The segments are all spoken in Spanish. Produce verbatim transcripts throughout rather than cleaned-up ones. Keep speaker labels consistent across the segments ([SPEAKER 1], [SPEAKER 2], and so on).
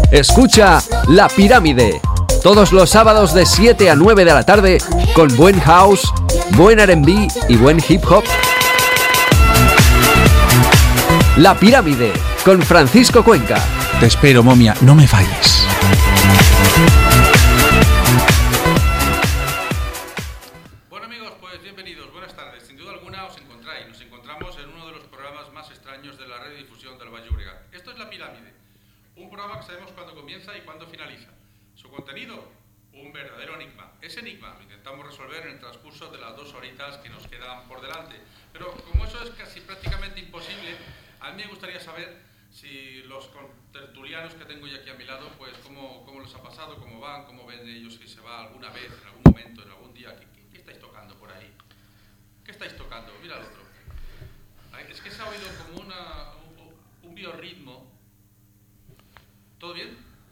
[SPEAKER 1] Escucha La Pirámide, todos los sábados de siete a nueve de la tarde, con buen house, buen R and B y buen hip hop. La Pirámide, con Francisco Cuenca.
[SPEAKER 2] Te espero, momia, no me falles.
[SPEAKER 3] Bueno amigos, pues bienvenidos, buenas tardes. Sin duda alguna os encontráis, nos encontramos en uno de los programas más extraños de la red de difusión del Valle Obregat. Esto es La Pirámide, un programa que sabemos cuándo comienza y cuándo finaliza. Su contenido, un verdadero enigma. Ese enigma lo intentamos resolver en el transcurso de las dos horitas que nos quedan por delante. Pero como eso es casi prácticamente imposible, a mí me gustaría saber si los tertulianos que tengo ya aquí a mi lado, pues cómo, cómo les ha pasado, cómo van, cómo ven ellos si se va alguna vez, en algún momento, en algún día. ¿Qué, qué, qué estáis tocando por ahí? ¿Qué estáis tocando? Mira al otro. Es que se ha oído como una, un, un biorritmo. ¿Todo bien?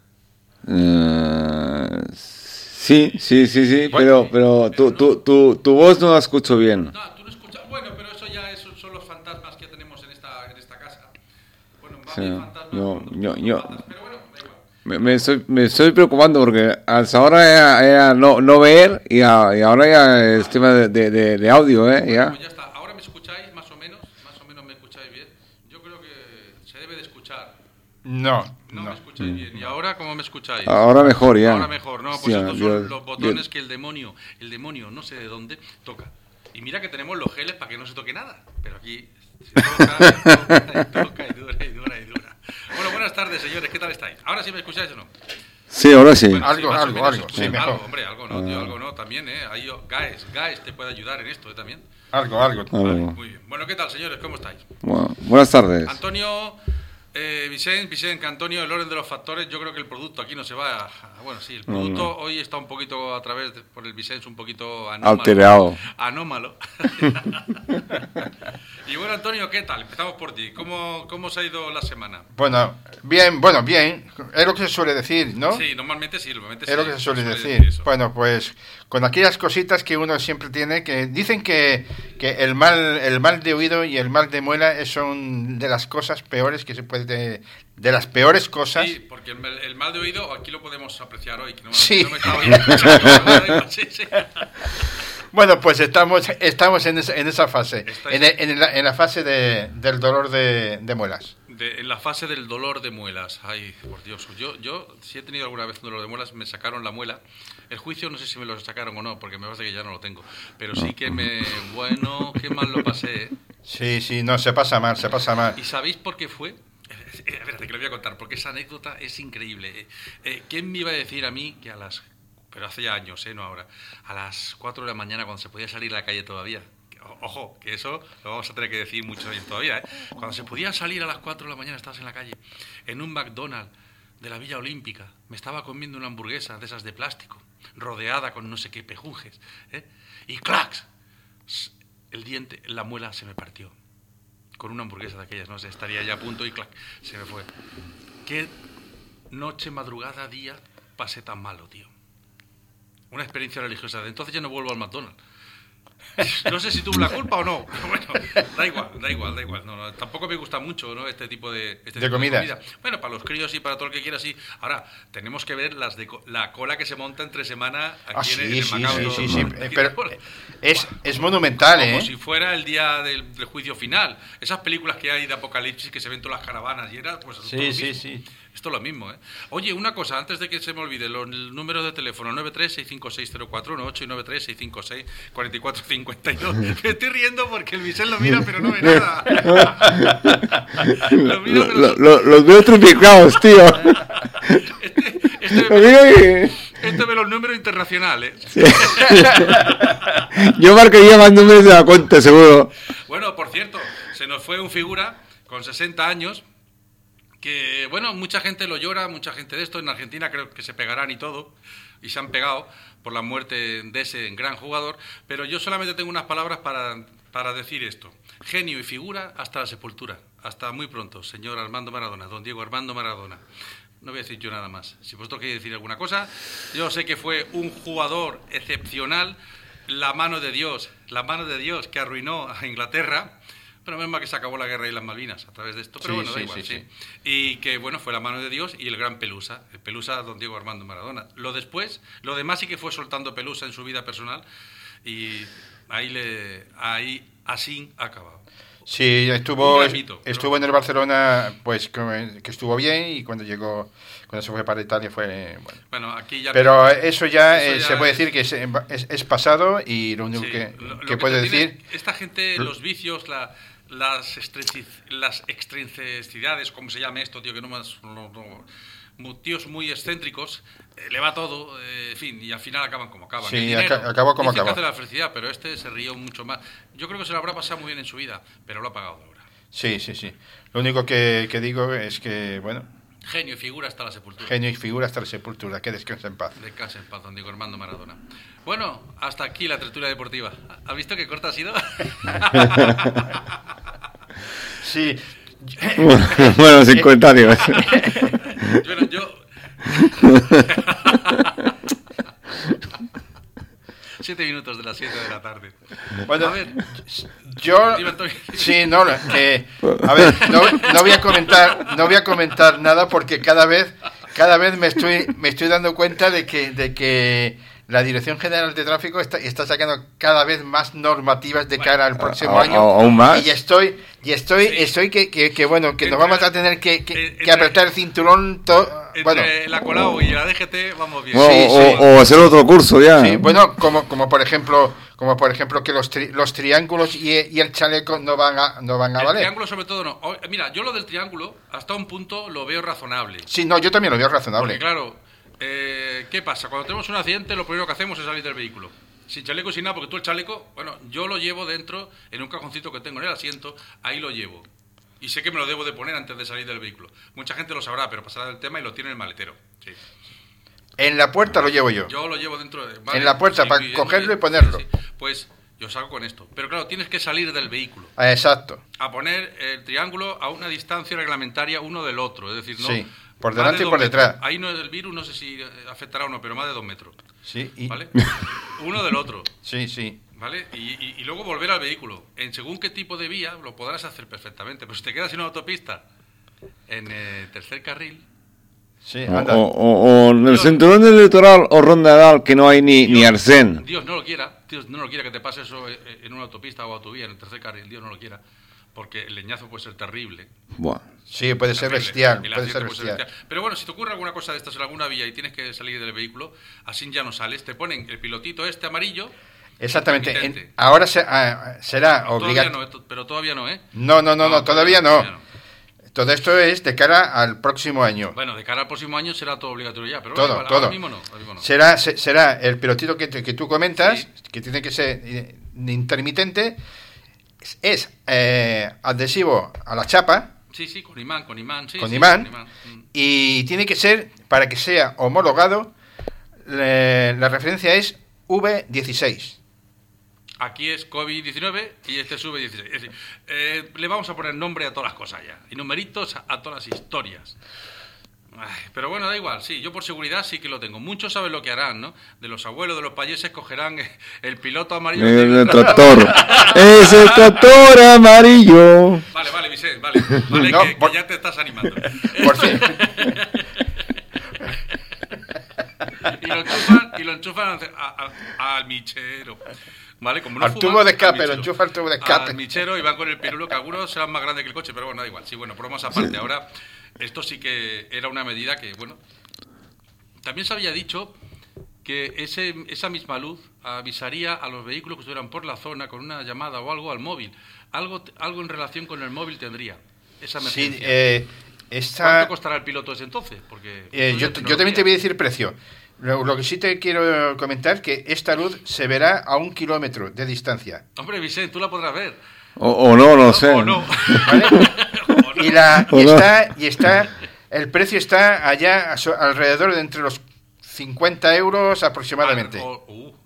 [SPEAKER 4] Uh, sí, sí, sí, sí, pero, pero tu, tu, tu, tu voz no la escucho bien.
[SPEAKER 3] No, tú no escuchas. Bueno, pero eso ya es, son los fantasmas que tenemos en esta, en esta casa. Bueno, va
[SPEAKER 4] Sí,
[SPEAKER 3] bien fantasmas.
[SPEAKER 4] yo,
[SPEAKER 3] cuando
[SPEAKER 4] yo,
[SPEAKER 3] tú
[SPEAKER 4] yo,
[SPEAKER 3] matas, pero bueno, da igual.
[SPEAKER 4] me, me, estoy, me estoy preocupando porque hasta ahora era, era no, no ver y, a, y ahora ya es tema de, de, de, de audio, ¿eh?
[SPEAKER 3] Bueno,
[SPEAKER 4] Ya.
[SPEAKER 3] pues ya está. Ahora me escucháis más o menos, más o menos me escucháis bien. Yo creo que se debe de escuchar.
[SPEAKER 2] No,
[SPEAKER 3] No,
[SPEAKER 2] no.
[SPEAKER 3] me escucháis bien. ¿Y ahora cómo me escucháis?
[SPEAKER 4] Ahora mejor, ya.
[SPEAKER 3] Ahora mejor, no, pues
[SPEAKER 4] Hostia,
[SPEAKER 3] estos
[SPEAKER 4] yo-
[SPEAKER 3] son los botones
[SPEAKER 4] yo-
[SPEAKER 3] que el demonio, el demonio no sé de dónde toca. Y mira que tenemos los geles para que no se toque nada, pero aquí se toca, y toca, y toca, y dura, y dura, y dura. Bueno, buenas tardes, señores, ¿qué tal estáis? ¿Ahora sí me escucháis o no?
[SPEAKER 4] Sí, ahora sí.
[SPEAKER 3] Bueno,
[SPEAKER 2] Algo,
[SPEAKER 3] más o
[SPEAKER 2] algo,
[SPEAKER 3] menos,
[SPEAKER 2] algo, sí,
[SPEAKER 3] algo,
[SPEAKER 2] mejor.
[SPEAKER 3] hombre, algo no, tío, algo no, también, ¿eh? Ahí, oh, Gaes, Gaes te puede ayudar en esto, ¿eh? También.
[SPEAKER 2] Algo, algo.
[SPEAKER 3] Vale,
[SPEAKER 4] Algo.
[SPEAKER 3] muy bien. Bueno, ¿qué tal, señores? ¿Cómo estáis?
[SPEAKER 4] Bueno, buenas tardes.
[SPEAKER 3] Antonio, eh, Vicente, Vicente, que Antonio, el orden de los factores, yo creo que el producto aquí no se va a... Bueno, sí, el producto
[SPEAKER 4] No, no.
[SPEAKER 3] hoy está un poquito a través, de, por el Vicente, un poquito anómalo.
[SPEAKER 4] Alterado.
[SPEAKER 3] Anómalo. Y bueno, Antonio, ¿qué tal? Empezamos por ti. ¿Cómo, cómo se ha ido la semana?
[SPEAKER 2] Bueno, bien, bueno, bien. Es lo que se suele decir, ¿no?
[SPEAKER 3] Sí, normalmente sí, normalmente
[SPEAKER 2] Es
[SPEAKER 3] sí,
[SPEAKER 2] lo que se suele decir.
[SPEAKER 3] eso.
[SPEAKER 2] Bueno, pues con aquellas cositas que uno siempre tiene, que dicen que, que el mal el mal de oído y el mal de muela son de las cosas peores que se puede... De, de las peores cosas.
[SPEAKER 3] Sí, porque el, el mal de oído aquí lo podemos apreciar hoy. Que no,
[SPEAKER 2] Sí.
[SPEAKER 3] no me está oyendo. Sí, sí.
[SPEAKER 2] Bueno, pues estamos estamos en esa, en esa fase,
[SPEAKER 3] Estáis-
[SPEAKER 2] en, el- en la, en la fase de, del dolor de, de muelas.
[SPEAKER 3] De- en la fase del dolor de muelas. Ay, por Dios. Yo, yo, si he tenido alguna vez un dolor de muelas, me sacaron la muela. El juicio no sé si me lo sacaron o no, porque me parece que ya no lo tengo. Pero sí que me... Bueno, qué mal lo pasé, ¿eh?
[SPEAKER 2] Sí, sí, no, se pasa mal, se pasa mal.
[SPEAKER 3] ¿Y sabéis por qué fue? Eh, Espérate, que lo voy a contar, porque esa anécdota es increíble. Eh, eh, ¿Quién me iba a decir a mí que a las... Pero hace ya años, ¿eh? No ahora. A las cuatro de la mañana, cuando se podía salir a la calle todavía. O- Ojo, que eso lo vamos a tener que decir mucho bien todavía, ¿eh? Cuando se podía salir a las cuatro de la mañana, estabas en la calle, en un McDonald's de la Villa Olímpica. Me estaba comiendo una hamburguesa de esas de plástico, rodeada con no sé qué pejunjes, ¿eh? Y ¡clacs! El diente, la muela se me partió. Con una hamburguesa de aquellas, no sé, estaría ya a punto y ¡clac! Se me fue. Qué noche, madrugada, día pasé tan malo, tío. Una experiencia religiosa. De entonces ya no vuelvo al McDonald's. No sé si tuve la culpa o no, pero bueno, da igual, da igual, da igual. No, no, tampoco me gusta mucho, ¿no? Este tipo de, este
[SPEAKER 2] De
[SPEAKER 3] tipo
[SPEAKER 2] comidas.
[SPEAKER 3] comida. Bueno, para los críos y para todo el que quiera, sí. Ahora, tenemos que ver las de co- la cola que se monta entre semana aquí
[SPEAKER 2] Ah,
[SPEAKER 3] en
[SPEAKER 2] sí,
[SPEAKER 3] el, en el
[SPEAKER 2] sí,
[SPEAKER 3] Macabro.
[SPEAKER 2] sí, sí, sí,
[SPEAKER 3] Aquí
[SPEAKER 2] eh,
[SPEAKER 3] de
[SPEAKER 2] pero
[SPEAKER 3] cola.
[SPEAKER 2] es, es monumental,
[SPEAKER 3] Como
[SPEAKER 2] ¿eh?
[SPEAKER 3] si fuera el día del, del juicio final. Esas películas que hay de apocalipsis que se ven todas las caravanas llenas, pues esto
[SPEAKER 2] Sí,
[SPEAKER 3] es lo
[SPEAKER 2] sí,
[SPEAKER 3] mismo.
[SPEAKER 2] sí.
[SPEAKER 3] Esto es lo mismo, ¿eh? Oye, una cosa, antes de que se me olvide, los números de teléfono nueve tres seis cinco seis cero cuatro uno ocho y nueve tres seis cinco seis cuatro cuatro cinco dos. Me estoy riendo porque el Vicente lo mira, pero no ve nada. Lo mira,
[SPEAKER 4] Lo-
[SPEAKER 3] pero
[SPEAKER 4] lo- lo- los veo trupicados, tío.
[SPEAKER 3] este, este
[SPEAKER 4] Lo
[SPEAKER 3] ve,
[SPEAKER 4] digo que-
[SPEAKER 3] este ve los números internacionales.
[SPEAKER 4] Yo marcaría más números de la cuenta, seguro.
[SPEAKER 3] Bueno, por cierto, se nos fue un figura con sesenta años que, bueno, mucha gente lo llora, mucha gente de esto. En Argentina creo que se pegarán y todo, y se han pegado por la muerte de ese gran jugador, pero yo solamente tengo unas palabras para, para decir esto. Genio y figura hasta la sepultura. Hasta muy pronto, señor Armando Maradona, don Diego Armando Maradona. No voy a decir yo nada más. Si vosotros queréis decir alguna cosa, yo sé que fue un jugador excepcional, la mano de Dios, la mano de Dios que arruinó a Inglaterra, Pero menos mal que se acabó la guerra y las Malvinas a través de esto. Pero
[SPEAKER 2] Sí,
[SPEAKER 3] bueno, da
[SPEAKER 2] sí,
[SPEAKER 3] igual,
[SPEAKER 2] sí,
[SPEAKER 3] sí.
[SPEAKER 2] sí.
[SPEAKER 3] Y que, bueno, fue la mano de Dios y el gran Pelusa. El Pelusa, don Diego Armando Maradona. Lo después, lo demás sí que fue soltando Pelusa en su vida personal. Y ahí, le, ahí así ha acabado.
[SPEAKER 2] Sí, estuvo,
[SPEAKER 3] Un gran mito,
[SPEAKER 2] estuvo
[SPEAKER 3] pero-
[SPEAKER 2] en el Barcelona, pues que que estuvo bien, y cuando llegó, cuando se fue para Italia fue bueno.
[SPEAKER 3] Bueno, aquí ya...
[SPEAKER 2] Pero eso ya,
[SPEAKER 3] Eso
[SPEAKER 2] eh,
[SPEAKER 3] ya
[SPEAKER 2] se puede
[SPEAKER 3] es-
[SPEAKER 2] decir que es, es, es pasado, y lo único
[SPEAKER 3] Sí,
[SPEAKER 2] que,
[SPEAKER 3] lo- lo
[SPEAKER 2] que
[SPEAKER 3] que
[SPEAKER 2] puedo
[SPEAKER 3] te tienes-
[SPEAKER 2] decir...
[SPEAKER 3] Esta gente, los vicios, la, las, estrinci- las extrinsicidades, como se llame esto, tío, que no más... No, no, mu- tíos muy excéntricos, eh, le va todo, eh, en fin, y al final acaban como acaban.
[SPEAKER 2] Sí,
[SPEAKER 3] El dinero
[SPEAKER 2] aca- acabó como
[SPEAKER 3] dice que
[SPEAKER 2] acabó.
[SPEAKER 3] hace la felicidad, pero este se rió mucho más. Yo creo que se lo habrá pasado muy bien en su vida, pero lo ha pagado ahora.
[SPEAKER 2] Sí, sí, sí. Lo único que, que digo es que, bueno,
[SPEAKER 3] Genio y figura hasta la sepultura.
[SPEAKER 2] genio y figura hasta la sepultura, que descanse en paz.
[SPEAKER 3] Descanse en paz, don Diego Armando Maradona. Bueno, hasta aquí la tertulia deportiva. ¿Has visto qué corta ha sido?
[SPEAKER 2] Sí.
[SPEAKER 4] Bueno, sin comentarios.
[SPEAKER 3] Bueno, yo... Siete minutos de las siete de la tarde.
[SPEAKER 2] Bueno,
[SPEAKER 3] A ver,
[SPEAKER 2] yo...
[SPEAKER 3] dime, Antonio.
[SPEAKER 2] Sí, no, que... A ver, no, no voy a comentar, no voy a comentar nada, porque cada vez, cada vez me estoy, me estoy dando cuenta de que, de que la Dirección General de Tráfico está, está sacando cada vez más normativas de cara al próximo
[SPEAKER 4] a-
[SPEAKER 2] año.
[SPEAKER 4] a- aún más.
[SPEAKER 2] Y estoy, y estoy,
[SPEAKER 3] Sí.
[SPEAKER 2] estoy que, que, que, bueno, que nos
[SPEAKER 3] Entre-
[SPEAKER 2] vamos a tener que, que,
[SPEAKER 3] entre-
[SPEAKER 2] que apretar el cinturón. To,
[SPEAKER 3] Entre
[SPEAKER 2] bueno,
[SPEAKER 3] la Colau y la D G T vamos bien.
[SPEAKER 4] O,
[SPEAKER 2] Sí,
[SPEAKER 4] o-
[SPEAKER 2] sí.
[SPEAKER 4] o hacer otro curso ya.
[SPEAKER 2] sí, bueno, como, como por ejemplo, como por ejemplo que los, tri- los triángulos y, y el chaleco no van a, no van a
[SPEAKER 3] El
[SPEAKER 2] valer.
[SPEAKER 3] triángulo sobre todo no. O- Mira, yo lo del triángulo hasta un punto lo veo razonable.
[SPEAKER 2] Sí, no, yo también lo veo
[SPEAKER 3] Porque
[SPEAKER 2] razonable.
[SPEAKER 3] claro, eh, ¿qué pasa? Cuando tenemos un accidente lo primero que hacemos es salir del vehículo. Sin chaleco y sin nada, porque tú el chaleco, bueno, yo lo llevo dentro en un cajoncito que tengo en el asiento, ahí lo llevo. Y sé que me lo debo de poner antes de salir del vehículo. Mucha gente lo sabrá, pero pasará del tema y lo tiene en el maletero. Sí.
[SPEAKER 2] En la puerta lo llevo yo.
[SPEAKER 3] Yo lo llevo dentro de...
[SPEAKER 2] En la puerta, para
[SPEAKER 3] muy
[SPEAKER 2] cogerlo
[SPEAKER 3] bien,
[SPEAKER 2] y ponerlo.
[SPEAKER 3] sí, sí. Pues yo salgo con esto. Pero claro, tienes que salir del vehículo.
[SPEAKER 2] Ah, exacto.
[SPEAKER 3] A poner el triángulo a una distancia reglamentaria uno del otro. Es decir, no...
[SPEAKER 2] Sí, por
[SPEAKER 3] más
[SPEAKER 2] delante
[SPEAKER 3] de
[SPEAKER 2] y por
[SPEAKER 3] dos metros.
[SPEAKER 2] detrás.
[SPEAKER 3] Ahí no es el virus, no sé si eh, afectará o no, pero más de dos metros.
[SPEAKER 2] Sí, y,
[SPEAKER 3] ¿Vale? Uno del otro.
[SPEAKER 2] sí, sí.
[SPEAKER 3] ¿Vale? Y, y- y luego volver al vehículo. En según qué tipo de vía lo podrás hacer perfectamente. Pero si te quedas en una autopista, en el tercer carril,
[SPEAKER 2] Sí,
[SPEAKER 4] O,
[SPEAKER 2] anda.
[SPEAKER 4] o- o- o en el
[SPEAKER 3] Yo-
[SPEAKER 4] cinturón del litoral o Ronda Dal, que no hay ni, ni
[SPEAKER 3] Dios-
[SPEAKER 4] arsén.
[SPEAKER 3] Dios no lo quiera, Dios no lo quiera que te pase eso eh, en una autopista o autovía, en el tercer carril, Dios no lo quiera. Porque el leñazo puede ser terrible.
[SPEAKER 4] Buah.
[SPEAKER 2] Sí, puede ser
[SPEAKER 3] terrible,
[SPEAKER 2] bestial,
[SPEAKER 3] el
[SPEAKER 2] puede
[SPEAKER 3] accidente
[SPEAKER 2] ser
[SPEAKER 3] puede ser
[SPEAKER 2] bestial.
[SPEAKER 3] bestial. Pero bueno, si te ocurre alguna cosa de estas en alguna vía y tienes que salir del vehículo, así ya no sales. Te ponen el pilotito este amarillo.
[SPEAKER 2] Exactamente. En-
[SPEAKER 3] intermitente.
[SPEAKER 2] ahora se- ah, será
[SPEAKER 3] Todavía
[SPEAKER 2] obligatorio.
[SPEAKER 3] no, eh, to- pero todavía no, ¿eh?
[SPEAKER 2] No, no, no, no, todavía no.
[SPEAKER 3] todavía no.
[SPEAKER 2] Todo esto es de cara al próximo año.
[SPEAKER 3] Bueno, de cara al próximo año será todo obligatorio ya, pero
[SPEAKER 2] Todo,
[SPEAKER 3] igual,
[SPEAKER 2] todo.
[SPEAKER 3] ahora mismo no. Ahora mismo no.
[SPEAKER 2] Será, se- será el pilotito que, te- que tú comentas,
[SPEAKER 3] Sí.
[SPEAKER 2] que tiene que ser eh, intermitente, es, es, eh, adhesivo a la chapa,
[SPEAKER 3] Sí, sí, con imán, con imán, sí.
[SPEAKER 2] con
[SPEAKER 3] sí,
[SPEAKER 2] imán,
[SPEAKER 3] Mm.
[SPEAKER 2] y tiene que ser, para que sea homologado, le- la referencia es V dieciséis.
[SPEAKER 3] Aquí es COVID diecinueve y este sube dieciséis. Es decir, eh, le vamos a poner nombre a todas las cosas ya. Y numeritos a, a todas las historias. Ay, pero bueno, da igual, sí, yo por seguridad sí que lo tengo. Muchos saben lo que harán, ¿no? De los abuelos, de los payeses, cogerán eh, el piloto amarillo.
[SPEAKER 4] El, el tractor. Es el tractor amarillo.
[SPEAKER 3] Vale, vale, Vicente, vale. Vale,
[SPEAKER 2] No,
[SPEAKER 3] que, que
[SPEAKER 2] por-
[SPEAKER 3] ya te estás animando.
[SPEAKER 2] Por fin.
[SPEAKER 3] y lo enchufan, y lo enchufan a- a- al michero. ¿Vale? Como no
[SPEAKER 2] Al
[SPEAKER 3] fuman,
[SPEAKER 2] tubo de escape,
[SPEAKER 3] michero.
[SPEAKER 2] lo enchufa al tubo de escape.
[SPEAKER 3] Al michero y van con el pirulo, que algunos serán más grandes que el coche, pero bueno, da igual. Sí, bueno, bromas aparte. Ahora, esto sí que era una medida que, bueno. También se había dicho que ese, esa misma luz avisaría a los vehículos que estuvieran por la zona con una llamada o algo al móvil. Algo, algo en relación con el móvil tendría esa
[SPEAKER 2] Sí,
[SPEAKER 3] emergencia.
[SPEAKER 2] eh, esta,
[SPEAKER 3] ¿Cuánto costará el piloto ese entonces? Porque
[SPEAKER 2] eh,
[SPEAKER 3] eso
[SPEAKER 2] yo,
[SPEAKER 3] es
[SPEAKER 2] yo también te
[SPEAKER 3] tecnología.
[SPEAKER 2] voy a decir precio. Lo, lo que sí te quiero comentar, que esta luz se verá a un kilómetro de distancia.
[SPEAKER 3] Hombre, Vicente, tú la podrás ver.
[SPEAKER 4] O, o no, no sé.
[SPEAKER 3] O no.
[SPEAKER 2] ¿Vale?
[SPEAKER 3] O no.
[SPEAKER 2] Y, la, y,
[SPEAKER 4] Hola.
[SPEAKER 2] está, y está, el precio está allá a so- alrededor de entre los cincuenta euros aproximadamente.
[SPEAKER 3] Ah, o- uh,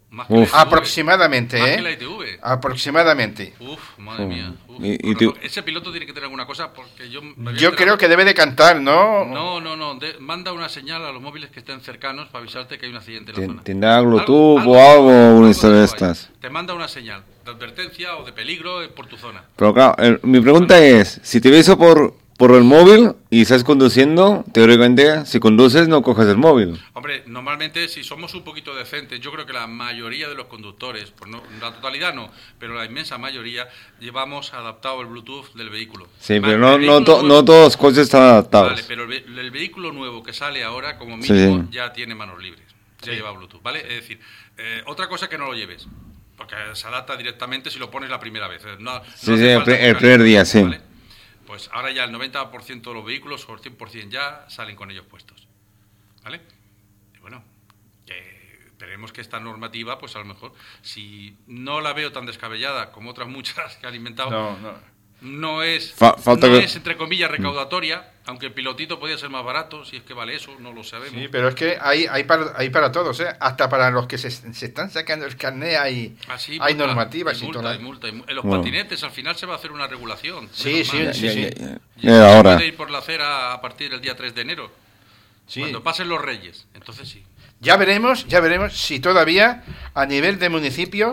[SPEAKER 3] Más que
[SPEAKER 4] Uf.
[SPEAKER 3] la I T V.
[SPEAKER 2] Aproximadamente,
[SPEAKER 3] Más
[SPEAKER 2] ¿eh?
[SPEAKER 3] que la I T V.
[SPEAKER 2] Aproximadamente.
[SPEAKER 3] Uf, madre mía. Uf.
[SPEAKER 4] Y- y
[SPEAKER 3] Pero
[SPEAKER 4] tú-
[SPEAKER 3] ese piloto tiene que tener alguna cosa porque yo... me había
[SPEAKER 2] Yo
[SPEAKER 3] enterado-
[SPEAKER 2] creo que debe de cantar, ¿no?
[SPEAKER 3] No, no, no. de- manda una señal a los móviles que estén cercanos para avisarte que hay un accidente en la
[SPEAKER 4] Ten-
[SPEAKER 3] zona.
[SPEAKER 4] ¿Tendrá Bluetooth
[SPEAKER 3] Algo-
[SPEAKER 4] o algo,
[SPEAKER 3] algo
[SPEAKER 4] una
[SPEAKER 3] de
[SPEAKER 4] historia de
[SPEAKER 3] eso hay.
[SPEAKER 4] estas?
[SPEAKER 3] Te manda una señal de advertencia o de peligro eh, por tu zona.
[SPEAKER 4] Pero claro, el- mi pregunta es, si te aviso por, por el móvil y estás conduciendo, teóricamente, si conduces no coges el móvil.
[SPEAKER 3] Hombre, normalmente si somos un poquito decentes, yo creo que la mayoría de los conductores, pues no, la totalidad no, pero la inmensa mayoría llevamos adaptado el Bluetooth del vehículo.
[SPEAKER 4] Sí,
[SPEAKER 3] Vale,
[SPEAKER 4] pero
[SPEAKER 3] el
[SPEAKER 4] no, no,
[SPEAKER 3] vehículo
[SPEAKER 4] to-
[SPEAKER 3] nuevo-
[SPEAKER 4] no todos los coches están adaptados.
[SPEAKER 3] Vale, pero el, ve- el vehículo nuevo que sale ahora, como
[SPEAKER 4] Sí,
[SPEAKER 3] mínimo,
[SPEAKER 4] sí.
[SPEAKER 3] ya tiene manos libres. Ya
[SPEAKER 2] Sí.
[SPEAKER 3] lleva Bluetooth, ¿vale? Es decir, eh, otra cosa que no lo lleves, porque se adapta directamente si lo pones la primera vez. eh, No, no
[SPEAKER 4] Sí,
[SPEAKER 3] hace
[SPEAKER 4] sí, el
[SPEAKER 3] falta
[SPEAKER 4] pri- el
[SPEAKER 3] buscar
[SPEAKER 4] primer
[SPEAKER 3] ningún
[SPEAKER 4] día,
[SPEAKER 3] truco,
[SPEAKER 4] sí.
[SPEAKER 3] ¿vale? Pues ahora ya el noventa por ciento de los vehículos, o el cien por ciento ya, salen con ellos puestos, ¿vale? Y bueno, que esperemos que esta normativa, pues a lo mejor, si no la veo tan descabellada como otras muchas que han inventado,
[SPEAKER 2] No, no.
[SPEAKER 3] no es,
[SPEAKER 4] Fa- falta
[SPEAKER 3] no
[SPEAKER 4] que-
[SPEAKER 3] es, entre comillas, recaudatoria, aunque el pilotito podía ser más barato, si es que vale eso, no lo sabemos.
[SPEAKER 2] Sí, pero es que hay, hay, para, hay para todos, ¿eh? Hasta para los que se, se están sacando el carné hay,
[SPEAKER 3] Así,
[SPEAKER 2] hay
[SPEAKER 3] multa,
[SPEAKER 2] normativas
[SPEAKER 3] y
[SPEAKER 2] y
[SPEAKER 3] multa,
[SPEAKER 2] todo.
[SPEAKER 3] y multa, y mu- En los
[SPEAKER 4] Bueno.
[SPEAKER 3] patinetes al final se va a hacer una regulación.
[SPEAKER 2] Sí,
[SPEAKER 3] menos
[SPEAKER 2] sí,
[SPEAKER 3] mal.
[SPEAKER 4] Ya,
[SPEAKER 2] sí,
[SPEAKER 4] ya,
[SPEAKER 2] sí.
[SPEAKER 4] ya, ya.
[SPEAKER 3] Y
[SPEAKER 4] Ya
[SPEAKER 3] se
[SPEAKER 4] era hora.
[SPEAKER 3] puede ir por la acera a partir del día tres de enero,
[SPEAKER 2] Sí.
[SPEAKER 3] cuando pasen los reyes. Entonces sí.
[SPEAKER 2] Ya veremos, ya veremos si todavía a nivel de municipios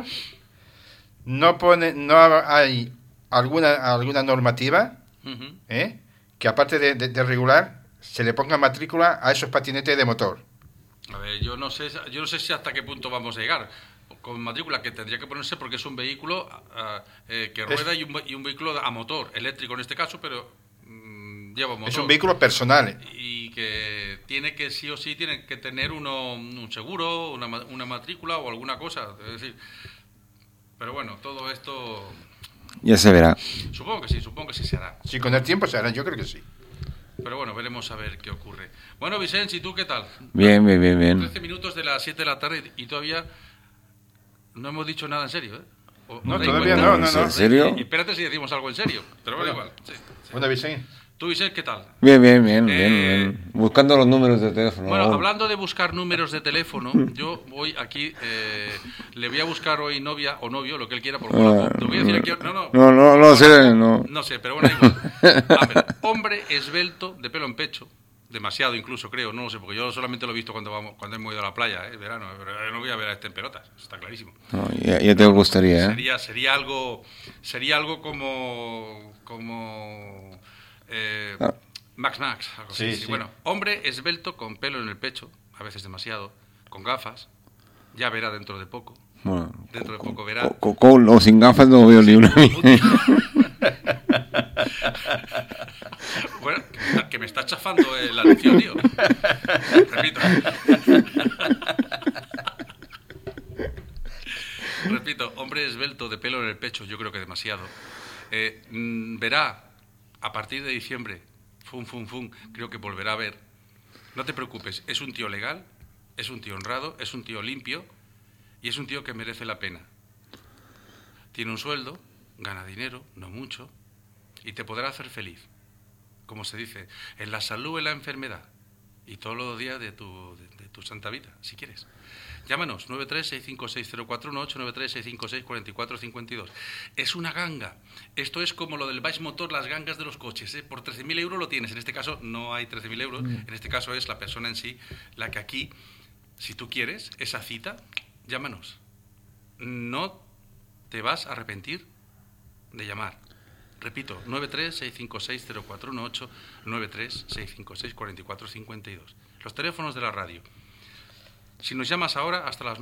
[SPEAKER 2] no pone, no hay alguna alguna normativa,
[SPEAKER 3] Ujú.
[SPEAKER 2] ¿eh? Que aparte de, de- de regular se le ponga matrícula a esos patinetes de motor.
[SPEAKER 3] A ver, yo no sé, yo no sé si hasta qué punto vamos a llegar con matrícula, que tendría que ponerse porque es un vehículo ah, eh, que rueda y, un, ve- y un vehículo a motor, eléctrico en este caso, pero mm, lleva motor.
[SPEAKER 2] Es un vehículo personal.
[SPEAKER 3] Y que tiene que sí o sí tiene que tener uno, un seguro, una, ma- una matrícula o alguna cosa. Es decir, pero bueno, todo esto
[SPEAKER 4] Ya se verá.
[SPEAKER 3] supongo que sí, supongo que sí se hará.
[SPEAKER 2] Si con el tiempo se hará, yo creo que sí.
[SPEAKER 3] Pero bueno, veremos a ver qué ocurre. Bueno, Vicente, ¿y tú qué tal?
[SPEAKER 4] Bien, bien, bien, bien.
[SPEAKER 3] trece minutos de las siete de la tarde y todavía no hemos dicho nada en serio, ¿eh? ¿O-
[SPEAKER 2] No,
[SPEAKER 3] os dais
[SPEAKER 2] todavía
[SPEAKER 3] cuenta?
[SPEAKER 2] no, no, no.
[SPEAKER 4] ¿En serio?
[SPEAKER 3] Y espérate si decimos algo en serio, pero bueno,
[SPEAKER 2] Bueno.
[SPEAKER 3] igual. sí, sí.
[SPEAKER 2] Bueno, Vicente.
[SPEAKER 3] ¿Tú, Vicente, qué tal?
[SPEAKER 4] Bien, bien, bien, bien,
[SPEAKER 3] Eh,
[SPEAKER 4] bien. Buscando los números de teléfono.
[SPEAKER 3] Bueno,
[SPEAKER 4] aún.
[SPEAKER 3] hablando de buscar números de teléfono, yo voy aquí, eh, le voy a buscar hoy novia o novio, lo que él quiera, por
[SPEAKER 4] Ah,
[SPEAKER 3] Te voy a decir aquí, no, no,
[SPEAKER 4] No, no, no sé, no.
[SPEAKER 3] no sé, pero bueno, igual. A ver, hombre esbelto, de pelo en pecho, demasiado incluso creo, no lo sé, porque yo solamente lo he visto cuando vamos, cuando hemos ido a la playa, eh, verano, pero no voy a ver a este en pelotas, eso está clarísimo.
[SPEAKER 4] No, ya, ya te gustaría, ¿eh?
[SPEAKER 3] Sería, sería algo, sería algo como, como eh,
[SPEAKER 4] Ah.
[SPEAKER 3] Max Max, algo así.
[SPEAKER 2] Sí,
[SPEAKER 3] sí.
[SPEAKER 2] sí.
[SPEAKER 3] Bueno, hombre esbelto con pelo en el pecho, a veces demasiado, con gafas, ya verá dentro de poco.
[SPEAKER 4] Bueno,
[SPEAKER 3] Dentro de
[SPEAKER 4] con-
[SPEAKER 3] poco verá.
[SPEAKER 4] con- con o sin gafas no veo ni una.
[SPEAKER 3] Bueno, que me está, que me está chafando el anuncio, tío. Repito. Repito, hombre esbelto de pelo en el pecho, yo creo que demasiado. Eh, mm, verá, a partir de diciembre, fum, fum, fum, creo que volverá a ver. No te preocupes, es un tío legal, es un tío honrado, es un tío limpio y es un tío que merece la pena. Tiene un sueldo, gana dinero, no mucho, y te podrá hacer feliz. Como se dice, en la salud o en la enfermedad. Y todos los días de tu, de, de tu santa vida, si quieres. Llámanos, nueve tres seis cinco seis cero cuatro uno ocho, nueve tres seis cinco seis cuatro cuatro cinco dos. Es una ganga. Esto es como lo del Vice Motor, las gangas de los coches. ¿eh? Por trece mil euros lo tienes. En este caso no hay trece mil euros. En este caso es la persona en sí la que aquí, si tú quieres, esa cita, llámanos. No te vas a arrepentir de llamar. Repito, nueve tres seis cinco seis cero cuatro uno ocho, nueve tres seis cinco seis cuatro cuatro cinco dos. Los teléfonos de la radio. Si nos llamas ahora, hasta las